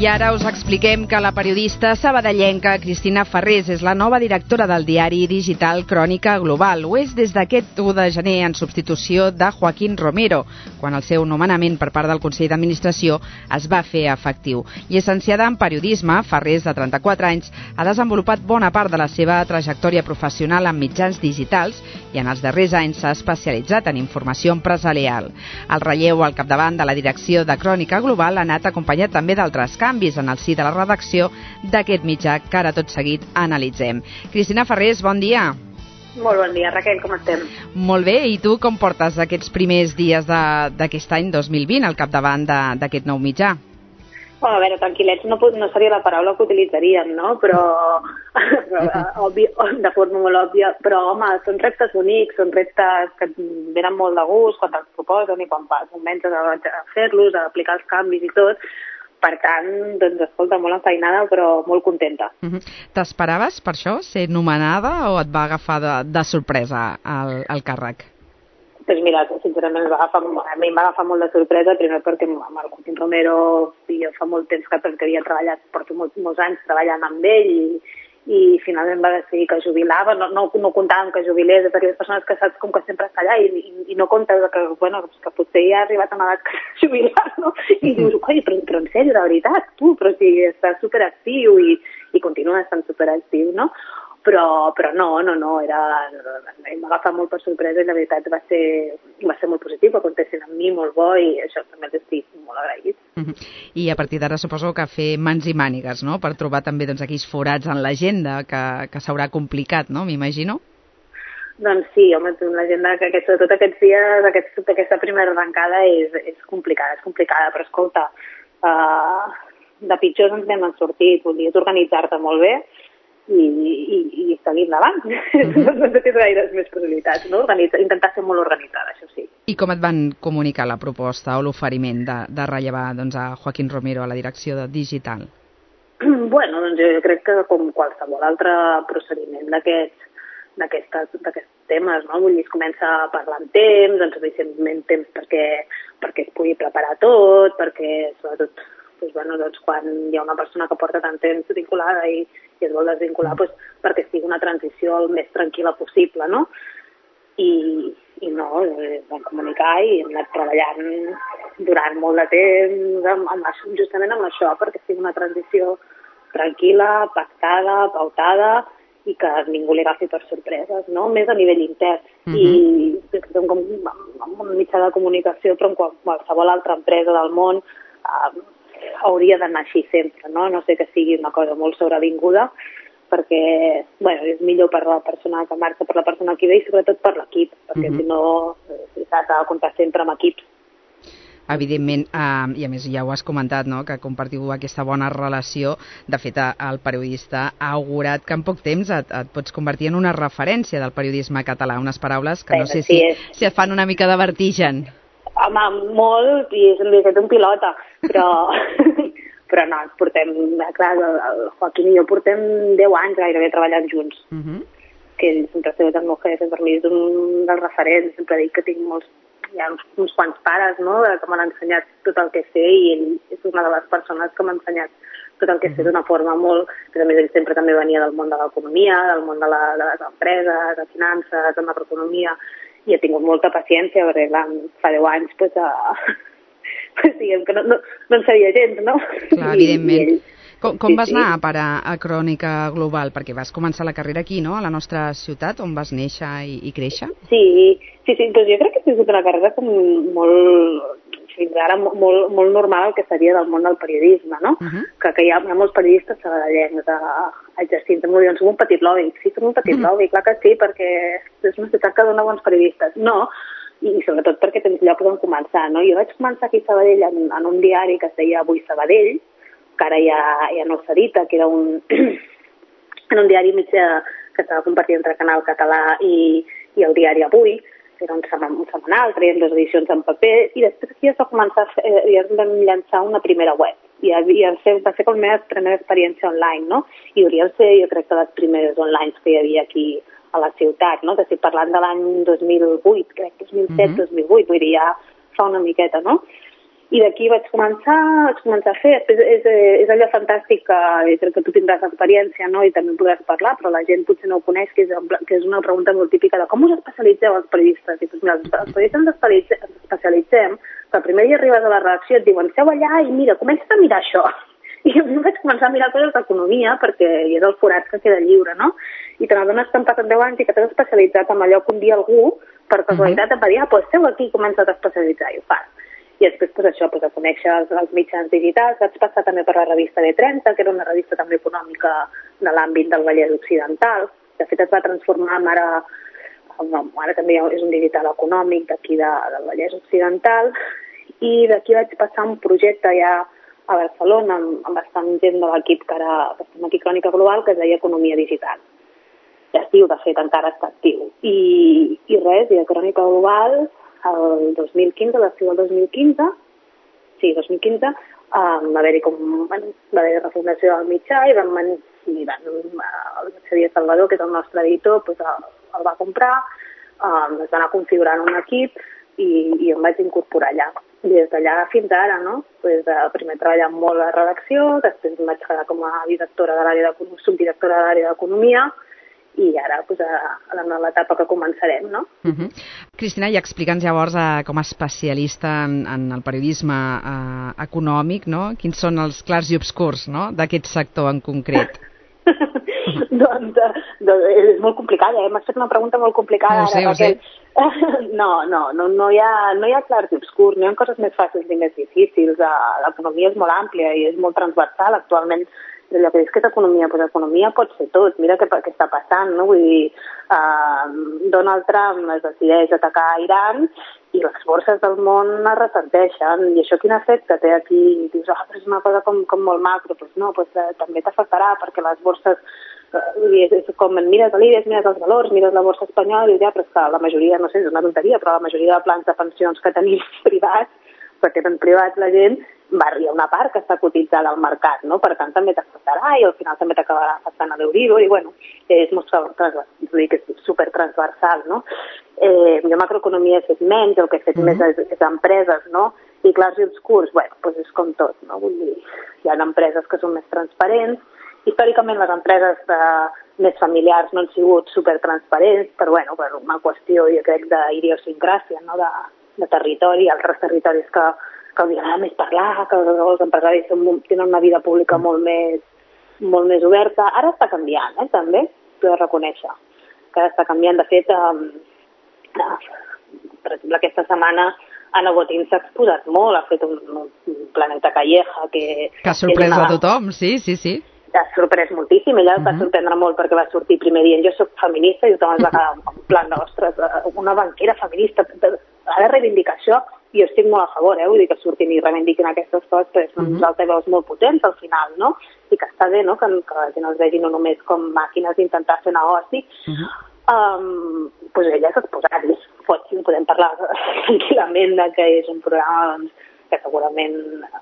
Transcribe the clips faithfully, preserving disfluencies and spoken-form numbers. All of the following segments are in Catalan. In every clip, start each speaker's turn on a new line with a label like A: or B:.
A: I ara us expliquem que la periodista sabadellenca Cristina Farrés és la nova directora del diari digital Crònica Global. Ho és des d'aquest u de gener en substitució de Joaquín Romero, quan el seu nomenament per part del Consell d'Administració es va fer efectiu. Llicenciada en periodisme, Farrés, de trenta-quatre anys, ha desenvolupat bona part de la seva trajectòria professional en mitjans digitals i en els darrers anys s'ha especialitzat en informació empresarial. El relleu al capdavant de la direcció de Crònica Global ha anat acompanyat també d'altres canvis en el si de la redacció d'aquest mitjà que ara tot seguit analitzem. Cristina Farrés, bon dia.
B: Molt bon dia, Raquel, com estem?
A: Molt bé, i tu com portes aquests primers dies d'aquest any dos mil vint al capdavant d'aquest nou mitjà?
B: Bueno, a veure, tranquil·lets no, no seria la paraula que utilitzaríem, no? Però, però obvi, de forma molt òbvia, però home, són reptes bonics, són reptes que et venen molt de gust quan te'ls proposen i quan comences a fer-los, a aplicar els canvis i tot. Per tant, doncs, escolta, molt enfeinada, però molt contenta.
A: Uh-huh. T'esperaves, per això, ser nomenada o et va agafar de, de sorpresa el, el càrrec?
B: Doncs mira, sincerament, va agafar, a mi em va agafar molt de sorpresa, primer perquè amb el Joaquín Romero jo fa molt temps que, que havia treballat, porto molts, molts anys treballant amb ell i, i finalment va decidir que jubilava, no, no, no comptàvem que jubilés, és d'aquelles persones que saps com que sempre està allà i, i, i no comptes que, bueno, que potser ja ha arribat a una edat que jubilar, no? I dius, oi, però, però en sèrio, de veritat, tu, però si està superactiu i, i continua estant superactiu, no? Però, però no, no, no, era, em va agafar molt per sorpresa i la veritat va ser, va ser molt positiu, que contestin amb mi, molt bo, i això també els estic molt agraït.
A: Uh-huh. I a partir d'ara suposo que fer mans i mànigues, no?, per trobar també doncs, aquells forats en l'agenda que, que s'haurà complicat, no?, m'imagino?
B: Doncs sí, home, l'agenda que aquest, sobretot aquests dies, aquest, aquesta primera arrencada és, és complicada, és complicada, però escolta, uh, de pitjors ens n'hem sortit, volies organitzar-te molt bé, i, i, i seguir endavant. Mm-hmm. No tens gaires més possibilitats, no? Organitza, intentar ser molt organitzada, això sí.
A: I com et van comunicar la proposta o l'oferiment de, de rellevar doncs, a Joaquín Romero a la direcció de digital?
B: Bueno, doncs jo crec que com qualsevol altre procediment d'aquests d'aquests temes, no? Vull dir, es comença a parlar amb temps, doncs evidentment temps perquè, perquè es pugui preparar tot, perquè sobretot doncs, bueno, doncs, quan hi ha una persona que porta tant temps vinculada i, i es vol desvincular, doncs, perquè sigui una transició el més tranquil·la possible, no? I, i no, vam comunicar i hem anat treballant durant molt de temps amb, amb, justament amb això, perquè sigui una transició tranquil·la, pactada, pautada, i que ningú li agafi per sorpreses, no? Més a nivell intern. Uh-huh. I com, amb un mitjà de comunicació, però en qualsevol altra empresa del món, eh, hauria d'anar així sempre, no? No sé que sigui una cosa molt sobrevinguda, perquè, bueno, és millor per la persona que marxa, per la persona que ve i sobretot per l'equip, perquè uh-huh. si no s'ha de comptar sempre amb equips.
A: Evidentment, eh, i a més ja ho has comentat, no?, que compartiu aquesta bona relació. De fet, el periodista ha augurat que en poc temps et, et pots convertir en una referència del periodisme català, unes paraules que no sé si, si et fan una mica de vertigen.
B: Home, molt, i és un pilota, però, però no, ens portem, clar, el Joaquín i jo portem deu anys gairebé treballant junts, uh-huh. que ell sempre ha sigut el meu jefe, per mi és un dels referents, sempre dic que tinc molts, hi ha uns, uns quants pares, no?, que m'han ensenyat tot el que sé, i ell és una de les persones que m'ha ensenyat tot el que sé d'una forma molt, que a més ell sempre també venia del món de l'economia, del món de, la, de les empreses, de finances, de macroeconomia, i he tingut molta paciència, perquè clar, fa deu anys, pues, uh, pues diguem que no, no, no en sabia gens, no?
A: Clar, evidentment. I, i com com sí, vas anar sí. a parar a Crònica Global? Perquè vas començar la carrera aquí, no?, a la nostra ciutat, on vas néixer i, i créixer?
B: Sí, sí, sí, doncs jo crec que ha sigut una carrera com molt, fins ara, molt, molt normal el que seria del món del periodisme, no? Uh-huh. Que, que hi, ha, hi ha molts periodistes sabadellencs exercint. Doncs som un petit lobby, sí, som un petit uh-huh. lobby, clar que sí, perquè és una ciutat que dona bons periodistes. No, i sobretot perquè tens lloc on començar, no? Jo vaig començar aquí a Sabadell en, en un diari que es deia Avui Sabadell, que ara ja, ja no s'edita, que era un, en un diari mig que estava compartint entre Canal Català i, i el diari Avui, que era un, seman, un setmanal, traiem dues edicions en paper, i després aquí es va començar, eh, ja vam llançar una primera web, i, i va ser com la meva primera experiència online, no? I hauria de ser, jo crec que les primeres online que hi havia aquí a la ciutat, no? Estic parlant de l'any dos mil vuit, crec, dos mil set, uh-huh. dos mil vuit, vull dir, ja fa una miqueta, no? I d'aquí vaig començar, vaig començar a fer. Després és, és allò fantàstic que crec que tu tindràs experiència, no? I també en podràs parlar, però la gent potser no ho coneix, que és, que és una pregunta molt típica de com us especialitzeu els periodistes? I doncs, mira, els periodistes ens especialitzem, ens especialitzem que primer hi arribes a la redacció i et diuen seu allà i mira, comença a mirar això. I jo vaig començar a mirar coses d'economia perquè hi és el forat que queda lliure, no? I te n'adones que han passat deu anys i que t'has especialitzat en allò que un dia algú, per casualitat, et va dir, ah, doncs seu aquí i comença a especialitzar, i ho fas. I després, pues, això, pues, a conèixer els, els mitjans digitals. Vaig passar també per la revista B trenta, que era una revista també econòmica de l'àmbit del Vallès Occidental. De fet, es va transformar en ara, no, ara també és un digital econòmic d'aquí de, del Vallès Occidental. I d'aquí vaig passar un projecte ja a Barcelona amb, amb bastant gent de l'equip que ara estem aquí Crònica Global, que es deia Economia Digital. Ja estiu, de fet, encara està actiu. I, i res, i a Crònica Global el dos mil quinze, l'estiu del dos mil quinze, sí, dos mil quinze, um, va haver-hi com, bueno, va haver refundació del mitjà i van, i van el Xavier Salvador, que és el nostre editor, pues, el, el va comprar, um, es va anar configurant un equip i, i em vaig incorporar allà. I des d'allà fins ara, no? Pues, uh, primer treballant molt a la redacció, després em vaig quedar com a directora de l'àrea de, subdirectora de l'àrea d'economia, i ara pues, a, a l'etapa que començarem, no?
A: Uh-huh. Cristina, i explica'ns llavors eh, com a especialista en, en el periodisme eh, econòmic, no? Quins són els clars i obscurs, no?, d'aquest sector en concret.
B: doncs, doncs és molt complicada, eh? M'has fet una pregunta molt complicada.
A: No ho sé,
B: ara,
A: ho sé.
B: No, no, no, no, hi ha, no hi ha clars i obscurs, no hi ha coses més fàcils i més difícils. L'economia és molt àmplia i és molt transversal. Actualment allò que dius que és economia, doncs economia pot ser tot. Mira què, què està passant, no? Vull dir, uh, Donald Trump es decideix atacar Iran i les borses del món es ressenteixen. I això quin efecte té aquí? I dius, ah, però és una cosa com, com molt macro. Doncs no, doncs, uh, també t'afectarà perquè les borses, uh, és com mires l'I B E S, mires els valors, mires la borsa espanyola i dius, ja, però és que la majoria, no sé, és una tonteria, però la majoria de plans de pensions que tenim privats, perquè tenen privats la gent, va, hi ha una part que està cotitzada al mercat, no? Per tant, també t'afectarà i al final també t'acabarà afectant a l'Euribor i, bueno, és molt transversal, és supertransversal, no? Eh, jo macroeconomia he fet menys, el que he fet mm-hmm. més és, és empreses, no? I clars i obscurs, bueno, doncs és com tot, no? Vull dir, hi ha empreses que són més transparents. Històricament les empreses de, més familiars no han sigut supertransparents, però, bueno, per una qüestió, jo crec, d'idiosincràsia, no? De, de territori, altres territoris que que els agrada més parlar, que els empresaris tenen una vida pública molt més, molt més oberta. Ara està canviant, eh, també, t'ho he de reconèixer, que ara està canviant. De fet, eh, per exemple, aquesta setmana Ana Botín s'ha exposat molt, ha fet un, un Planeta Calleja que...
A: Que ha sorprès una... a tothom, sí, sí, sí.
B: Ha sorprès moltíssim, ella uh-huh. va sorprendre molt perquè va sortir primer dient jo soc feminista i tothom es va quedar en plan, ostres, una banquera feminista, ha de reivindicar això. I jo estic molt a favor, eh? Vull dir que surtin i reivindiquin aquestes coses, però són uns altaveus molt potents al final, no? I que està bé, no?, que, que la gent els vegi no només com màquines d'intentar fer negoci. Uh-huh. Um, doncs ella s'ha exposat, i pot, si podem parlar tranquil·lament de que és un programa doncs, que segurament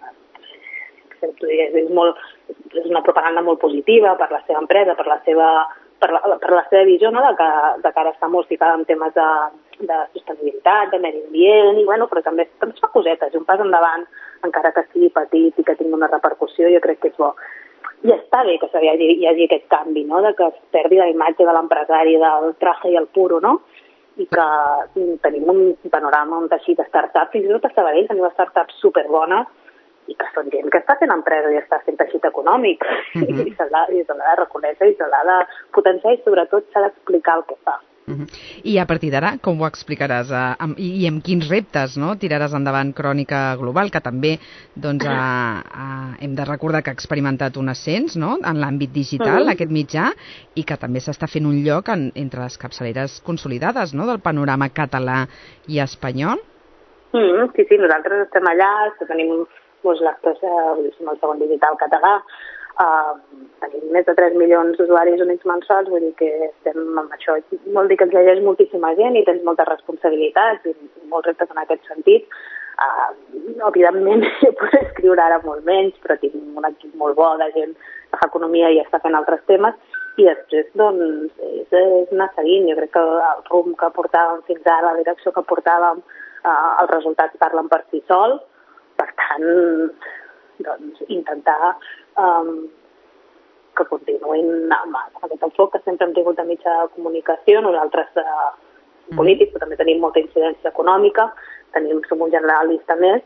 B: eh, és, molt, és una propaganda molt positiva per la seva empresa, per la seva... Per la, per la seva visió, no?, de que, de que ara està molt ficada en temes de, de sostenibilitat, de medi ambient, i bueno, però també, també es fa cosetes, i un pas endavant, encara que sigui petit i que tingui una repercussió, jo crec que és bo. I està bé que hi hagi, hi hagi aquest canvi, no?, de que es perdi la imatge de l'empresari, del traje i el puro, no?, i que tenim un panorama, un teixit de startups, fins i tot a Sabadell tenim startups superbones, i que són gent que està fent empresa i està fent teixit econòmic, uh-huh. i se l'ha de reconèixer i se l'ha de potenciar i sobretot s'ha d'explicar el que fa.
A: Uh-huh. I a partir d'ara, com ho explicaràs? Uh, amb, i, I amb quins reptes, no?, tiraràs endavant Crònica Global, que també doncs, uh, uh, hem de recordar que ha experimentat un ascens, no?, en l'àmbit digital, uh-huh. aquest mitjà, i que també s'està fent un lloc en, entre les capçaleres consolidades, no?, del panorama català i espanyol.
B: Uh-huh. Sí, sí, nosaltres estem allà, tenim un molts lectors, eh, som el segon digital català, eh, tenim més de tres milions d'usuaris únics mensuals, vull dir que estem amb això. Vol dir que ens llegeix moltíssima gent i tens moltes responsabilitats i molts reptes en aquest sentit. Eh, evidentment, jo puc escriure ara molt menys, però tinc un equip molt bo de gent que fa economia i està fent altres temes, i després, doncs, és, és anar seguint. Jo crec que el rumb que portàvem fins ara, la direcció que portàvem, eh, els resultats parlen per si sols. per tant, doncs, intentar um, que continuïn amb aquest enfoc que sempre hem tingut de mitjà de comunicació. Nosaltres, eh, polítics, però també tenim molta incidència econòmica, tenim, som un generalista més,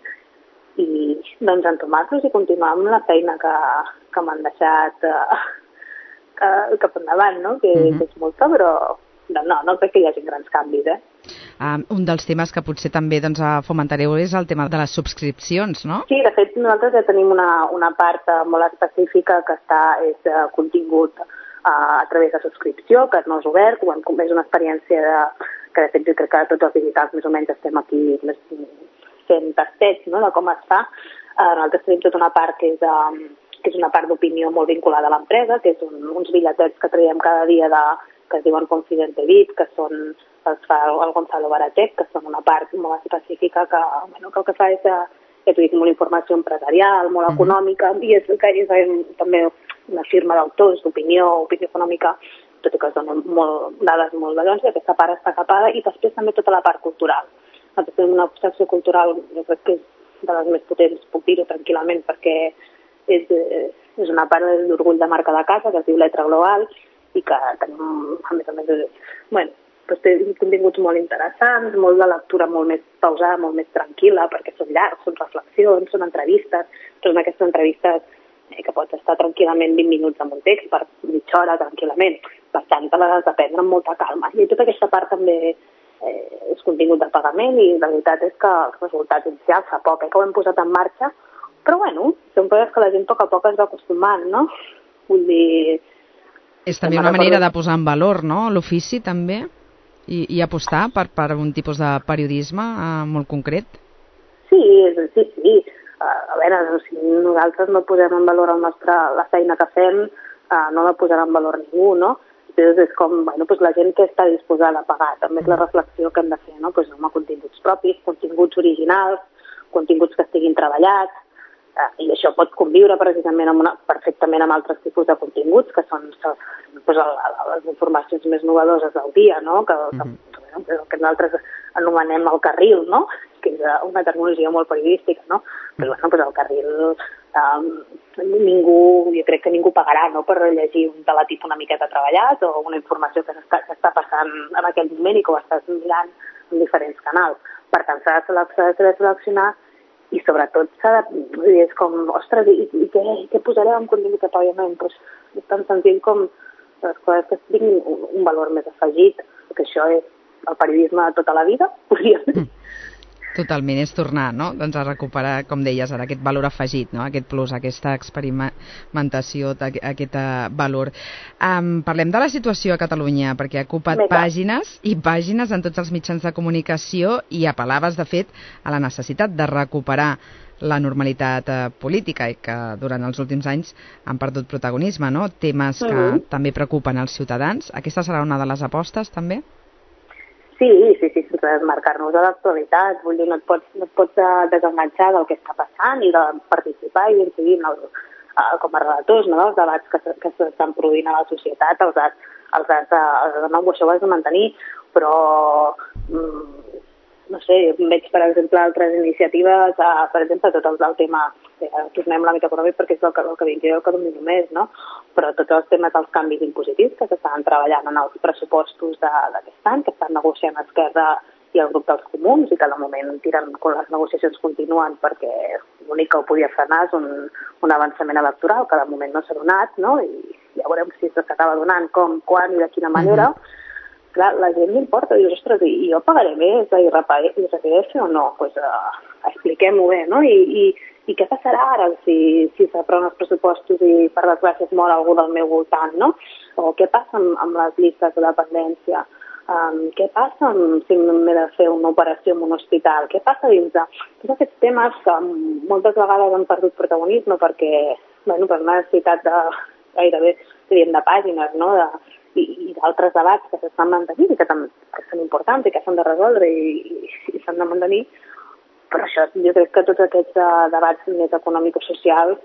B: i doncs entomar-los i continuar amb la feina que, que m'han deixat eh, que, cap endavant, no? Que, mm-hmm. que és molta, però no, no, no crec que hi hagi grans canvis, eh?
A: Um, un dels temes que potser també doncs, fomentareu és el tema de les subscripcions, no?
B: Sí, de fet nosaltres ja tenim una, una part uh, molt específica que està, és uh, contingut uh, a través de subscripció, que no és obert, quan és una experiència de, que de fet jo crec que tots els digitals més o menys estem aquí més, fent tastets, no?, de com es fa. Uh, nosaltres tenim tota una part que és, um, que és una part d'opinió molt vinculada a l'empresa, que és un, uns bitlletets que traiem cada dia de, que es diuen Confidente Bit, que són els fa el Gonzalo Baratec, que són una part molt específica que, bueno, que el que fa és que tu diguis molt informació empresarial, molt econòmica, i és, que és, és també una firma d'autors d'opinió, opinió econòmica, tot i que es donen molt, dades molt ballons, i aquesta part està capada, i després també tota la part cultural. Nosaltres tenim una secció cultural, jo crec que és de les més potents, puc dir-ho tranquil·lament, perquè és, és una part d'orgull de marca de casa, que es diu Letra Global, i que tenim, a més a més, bueno, doncs té continguts molt interessants, molt de lectura molt més pausada, molt més tranquil·la, perquè són llargs, són reflexions, són entrevistes, són aquestes entrevistes eh, que pots estar tranquil·lament vint minuts amb un text per mitja hora tranquil·lament, per tant te les has de prendre amb molta calma. I tota aquesta part també eh, és contingut de pagament, i la veritat és que els resultats inicials fa poc eh, que ho hem posat en marxa, però bueno, són coses que la gent a poc a poc es va acostumant, no? Vull dir...
A: És també una manera de posar en valor, no?, l'ofici també? I, i apostar per, per un tipus de periodisme uh, molt concret?
B: Sí, sí, sí. Uh, a veure, si nosaltres no posem en valor el nostre, la feina que fem, uh, no la posarà en valor ningú, no? Llavors és com, bueno, pues la gent que està disposada a pagar, també és la reflexió que hem de fer, no? Pues, home, continguts propis, continguts originals, continguts que estiguin treballats, uh, i això pot conviure precisament amb una, perfectament amb altres tipus de continguts, que són pues, les informacions més novedoses del dia, no? Que, mm-hmm. que, que nosaltres anomenem el carril, no? Que és una terminologia molt periodística, no? Però bueno, pues el carril, um, ningú, jo crec que ningú pagarà, no?, per llegir un teletip una miqueta treballat o una informació que s'està, que està passant en aquell moment i que ho estàs mirant en diferents canals. Per tant, s'ha de, s'ha de seleccionar, i sobretot s'ha de, és com, ostres, i, i què, què posarem en contingut de pagament? Pues, és tan senzill com les coses que tinguin un, un valor més afegit, que això és el periodisme de tota la vida, podríem dir.
A: Totalment, és tornar, no?, doncs a recuperar, com deies ara, aquest valor afegit, no?, aquest plus, aquesta experimentació, aquest valor. Um, parlem de la situació a Catalunya, perquè ha ocupat Meta. pàgines i pàgines en tots els mitjans de comunicació, i apel·laves, de fet, a la necessitat de recuperar la normalitat eh, política, i que durant els últims anys han perdut protagonisme, no?, temes que uh-huh. també preocupen els ciutadans. Aquesta serà una de les apostes, també?
B: Sí, sí, sí, sense desmarcar-nos de l'actualitat. Vull dir, no et pots, no et pots desenganxar del que està passant i de participar i incidir en el, com a relators, no?, dels debats que, que s'estan produint a la societat, els has, els has de, els de nou, això ho has de mantenir, però mm, no sé, veig, per exemple, altres iniciatives, uh, per exemple, tot el, el tema, eh, tornem a l'àmbit econòmic perquè és el que, el que vinc jo, el que domino més, no?, però tots els temes dels canvis impositius que s'estan treballant en els pressupostos d'aquest any, que estan negociant Esquerra i el grup dels comuns, i que de moment tiren, les negociacions continuen perquè l'únic que ho podia frenar és un, un avançament electoral, que de moment no s'ha donat, no?, i ja veurem si s'acaba donant, com, quan i de quina manera. Mm-hmm. Clar, la gent m'importa, dius, ostres, i jo pagaré més a I R P F o no? Pues, uh, expliquem-ho bé, no? I, i, i què passarà ara si, si s'aproven els pressupostos i per desgràcia es mor algú del meu voltant, no? O què passa amb, amb les llistes de dependència? Um, què passa amb, si m'he de fer una operació en un hospital? Què passa dins de tots aquests temes que moltes vegades han perdut protagonisme perquè, bueno, per una necessitat de gairebé, diríem, de pàgines, no?, de i, i d'altres debats que s'estan mantenint i que, tam, que són importants i que s'han de resoldre i, i, i s'han de mantenir, però això, jo crec que tots aquests uh, debats més econòmics o socials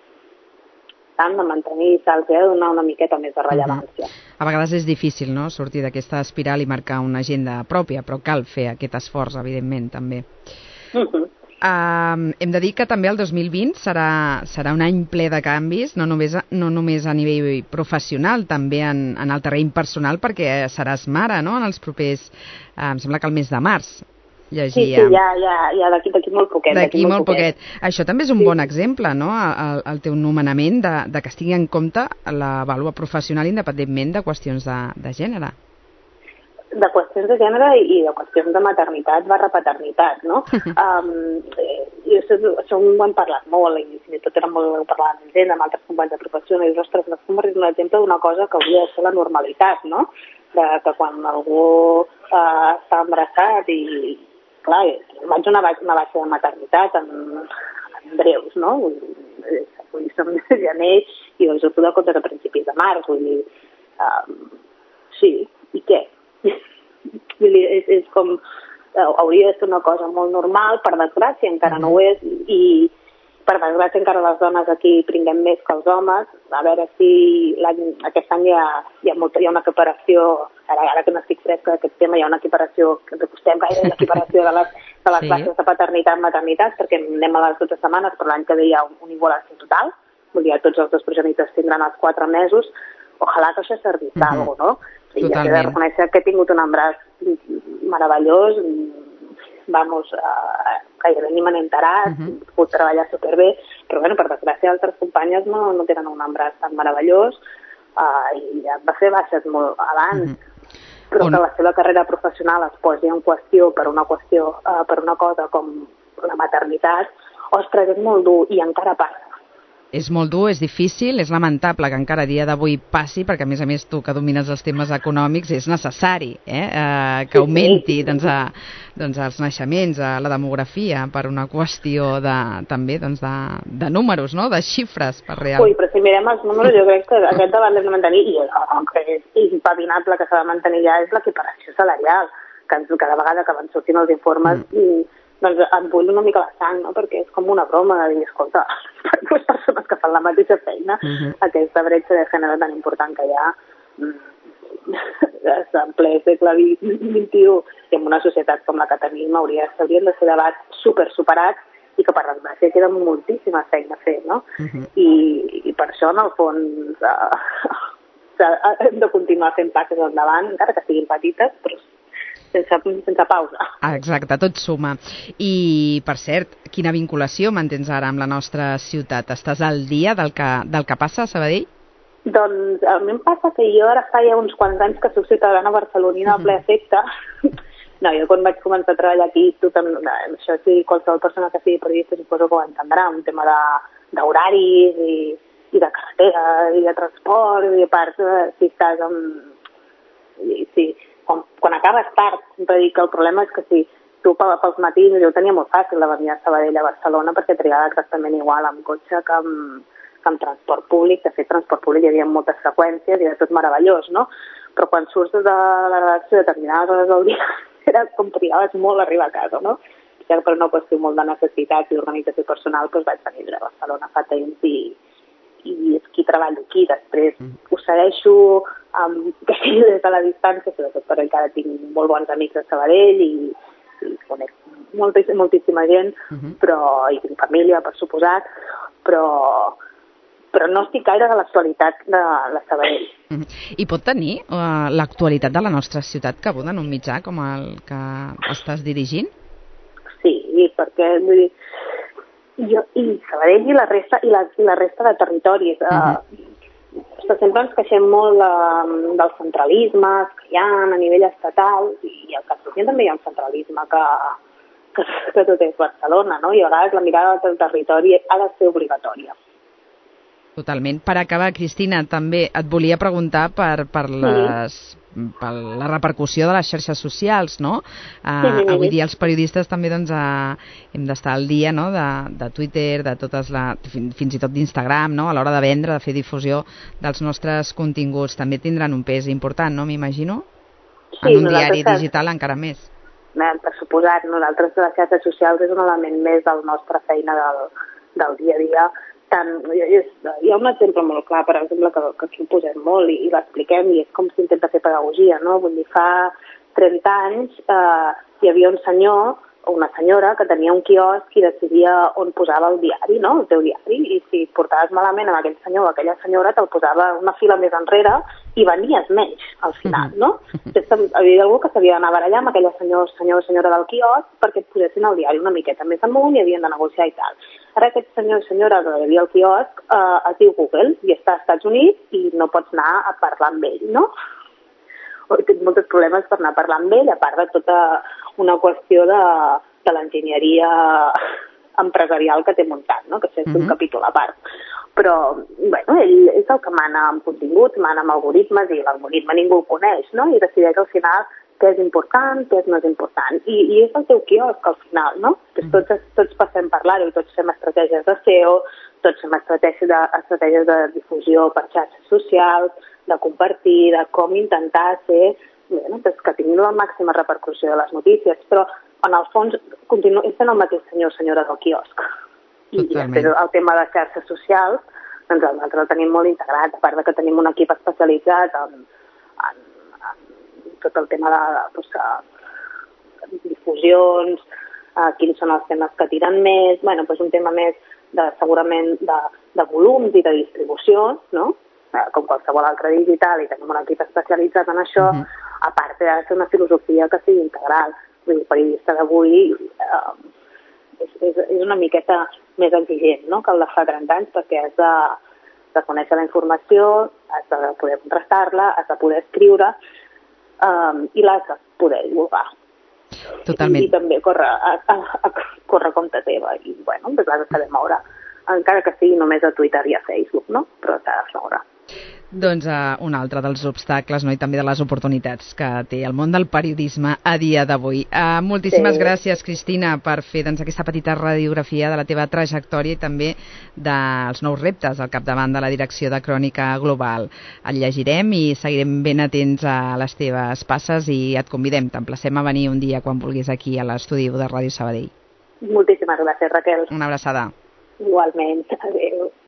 B: s'han de mantenir i se'ls ha de donar una miqueta més de rellevància.
A: Uh-huh. A vegades és difícil, no?, sortir d'aquesta espiral i marcar una agenda pròpia, però cal fer aquest esforç, evidentment, també.
B: Uh-huh.
A: Uh, hem de dir que també el dos mil vint serà, serà un any ple de canvis, no només a, no només a nivell professional, també en, en el terreny personal, perquè seràs mare, no?, en els propers, uh, em sembla que el mes de març. Llegia.
B: Sí, sí, ja, ja, ja d'aquí, d'aquí molt poquet.
A: D'aquí molt poquet. poquet. Això també és un sí. bon exemple, no?, el, el teu nomenament de, de que estigui en compte la vàlua professional independentment de qüestions de, de gènere.
B: De qüestions de gènere i de qüestions de maternitat barra paternitat, no? um, i això, això ho hem parlat molt, i fins i tot era molt ho parlat amb gent, amb altres companys de professió, i dius, ostres, no és un exemple d'una cosa que hauria de ser la normalitat, no? De, que quan algú uh, està embarassat i, clar, vaig una, una baixa de maternitat en, en breus, no? Vull dir, som de gener i doncs ho puc comptar a principis de març, vull dir, um, sí, i què? Vull dir, és, és com hauria de ser una cosa molt normal, per desgràcia encara no ho és, i per desgràcia encara les dones aquí pringuem més que els homes. A veure si aquest any hi ha, hi ha, molta, hi ha una equiparació, ara, ara que no estic fresca d'aquest tema, hi ha una equiparació, que ens acostem gaire l'equiparació de les, de les sí. classes de paternitat maternitat, perquè anem a les dotze setmanes, però l'any que ve hi ha una igualació total, vull dir, tots els dos progenitors tindran els quatre mesos. Ojalà que això servís mm-hmm. d'alguna cosa, no? I ja he de reconèixer que he tingut un embràs meravellós, vamos, uh, gairebé ni me n'he enterat, uh-huh. he pogut treballar superbé, però bueno, per desgràcia altres companyes no, no tenen un embràs tan meravellós uh, i ja va fer baixes molt abans, uh-huh. però On... que la seva carrera professional es posi en qüestió per una qüestió, uh, per una cosa com la maternitat, ostres, és molt dur i encara passa.
A: És molt dur, és difícil, és lamentable que encara a dia d'avui passi, perquè a més a més tu que domines els temes econòmics és necessari eh? Eh, que augmenti doncs, a, doncs, els naixements, a la demografia, per una qüestió de, també doncs, de, de números, no? De xifres per real.
B: Ui, però si mirem els números jo crec que aquest debat l'hem de mantenir i el que és impepinable que s'ha de mantenir ja és l'equiparació salarial, que cada vegada que van sortint els informes mm. i doncs em vull una mica la sang, no? Perquè és com una broma de dir, escolta, per dues persones que fan la mateixa feina, uh-huh. aquesta bretxa de gènere tan important que hi ha en ple segle vint-i-u i en una societat com la que tenim hauria, haurien de ser debats super superats i que per desgràcia queda moltíssima feina a fer, no? Uh-huh. I, i per això, en el fons, uh, hem de continuar fent passes endavant, encara que siguin petites, però sense, sense pausa.
A: Exacte, tot suma. I, per cert, quina vinculació mantens ara amb la nostra ciutat? Estàs al dia del que, del que passa a Sabadell?
B: Doncs a mi em passa que jo ara fa ja uns quants anys que soc ciutadana barcelonina uh-huh. a ple efecte. No, jo quan vaig començar a treballar aquí, tu també, això sí, qualsevol persona que sigui periodista suposo que ho entendrà, un tema de, d'horaris i, i de carretera i de transport, i a part, si estàs amb... I, sí, Quan, quan acabes tard, sempre dic que el problema és que si tu pels matins, jo ho tenia molt fàcil de venir a Sabadell a Barcelona perquè triava exactament igual amb cotxe que amb, que amb transport públic. De fet, transport públic hi havia moltes freqüències i era tot meravellós, no? Però quan surts de la redacció a determinades hores del dia era com triaves molt arribar a casa, no? Ja per una qüestió molt de necessitat i organització personal doncs vaig venir a Barcelona fa temps i, i és qui treballo aquí. Després ho segueixo um, des de la distància, sobretot perquè encara tinc molt bons amics a Sabadell i, i conec moltíssima, moltíssima gent, uh-huh. però i tinc família, per suposat, però, però no estic gaire de l'actualitat de la Sabadell.
A: Uh-huh. I pot tenir uh, l'actualitat de la nostra ciutat cabuda en un mitjà com el que estàs dirigint?
B: Sí, perquè vull dir, jo, i Sabadell i la resta i la, i la resta de territoris. Uh-huh. Uh, sempre ens queixem molt de, dels centralismes que hi ha a nivell estatal i al Catalunya també hi ha un centralisme que, que, que tot és Barcelona, no? I a vegades la mirada del territori ha de ser obligatòria.
A: Totalment. Per acabar, Cristina, també et volia preguntar per, per, les, sí. per la repercussió de les xarxes socials, no? Uh, sí, sí, sí. Avui dia els periodistes també doncs, uh, hem d'estar al dia, no? de, de Twitter, de totes la, fins i tot d'Instagram, no? A l'hora de vendre, de fer difusió dels nostres continguts. També tindran un pes important, no? M'imagino? Sí, en un diari digital encara més.
B: Per suposat, nosaltres les xarxes socials és un element més de la nostra feina del, del dia a dia. Tant, és, hi ha un exemple molt clar, per exemple, que, que aquí ho posem molt i, i l'expliquem, i és com s'intenta fer pedagogia, no? Vull dir, fa trenta anys eh, hi havia un senyor una senyora que tenia un quiosc i decidia on posava el diari, no? El teu diari, i si portaves malament amb aquell senyor o aquella senyora te'l posava una fila més enrere i venies menys al final, no? Hi havia algú que s'havia d'anar a barallar amb aquella senyor, senyor o senyora del quiosc perquè et posessin el diari una miqueta més amunt i havien de negociar i tal. Ara aquest senyor o senyora que hi havia al quiosc eh, es diu Google i està als Estats Units i no pots anar a parlar amb ell, no? He tingut molts problemes per anar a parlar amb ell, a part de tota una qüestió de, de l'enginyeria empresarial que té muntat, no? Que això és un
A: Uh-huh.
B: capítol a part. Però, bueno, ell és el que mana amb continguts, mana amb algoritmes, i l'algoritme ningú el coneix, no? I decideix al final què és important, què és no és important. I, i és el teu quiosc, al final, no? Uh-huh. Tots, tots passem per l'aro i tots fem estratègies de S E O, tots fem estratègies de, estratègies de difusió per xarxes socials, de compartir, de com intentar ser, bueno, doncs que tinguin la màxima repercussió de les notícies, però en el fons continua sent el mateix senyor o senyora del quiosc. I després el tema de xarxes socials, doncs nosaltres el tenim molt integrat, a part de que tenim un equip especialitzat en, en, en tot el tema de, de, de, de difusions, eh, quins són els temes que tiren més, bueno, doncs un tema més de, segurament de, de volums i de distribució, no? Com qualsevol altre digital, i tenim un equip especialitzat en això, uh-huh. A part de ser una filosofia que sigui integral. Vull dir, el periodista d'avui eh, és, és, és una miqueta més exigent, no?, que el de fa trenta anys, perquè has de, de conèixer la informació, has de poder contrastar-la, has de poder escriure eh, i l'has de poder divulgar.
A: Totalment.
B: I, i també córrer a, a, a córrer compte teva i, bueno, doncs l'has de saber moure, encara que sigui només a Twitter i a Facebook, no? Però s'ha de moure.
A: Doncs uh, un altre dels obstacles, no? I també de les oportunitats que té el món del periodisme a dia d'avui. Uh, moltíssimes sí. gràcies, Cristina, per fer doncs, aquesta petita radiografia de la teva trajectòria i també dels nous reptes al capdavant de la direcció de Crònica Global. El llegirem i seguirem ben atents a les teves passes i et convidem, t'emplacem a venir un dia quan vulguis aquí a l'estudi de Ràdio Sabadell.
B: Moltíssimes gràcies, Raquel.
A: Una abraçada.
B: Igualment. Adéu.